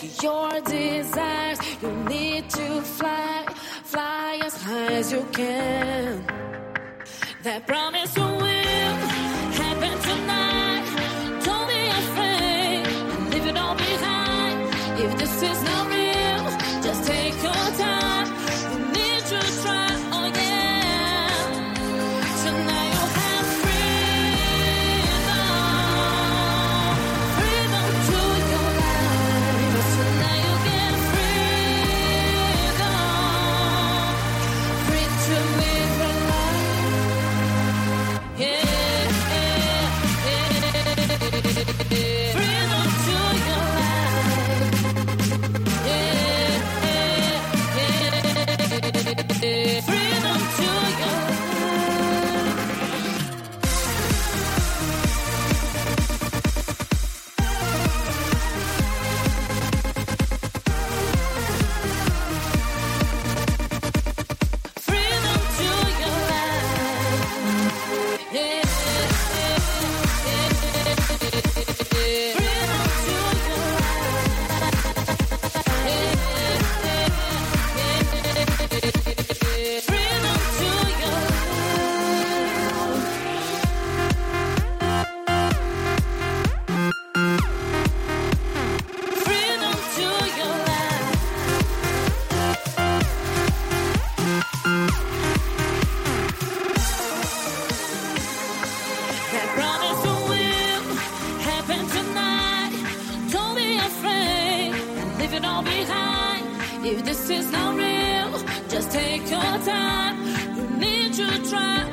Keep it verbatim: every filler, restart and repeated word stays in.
your desires. You need to fly, fly as high as you can. That promise will happen tonight. Don't be afraid, leave it all behind. If this is not real, just take your time. You need to try, oh yeah. Tonight you have freedom, freedom to your life. Tonight you get freedom, free to live a life. Yeah, yeah, yeah. Freedom to your life. Yeah, yeah, yeah. Freedom to your life. Freedom to your life. Yeah, freedom to your life. Freedom to your life. Freedom to your life. That promise will happen tonight. Don't be afraid, leave it all behind. If this is not real, just take your time. You need to try.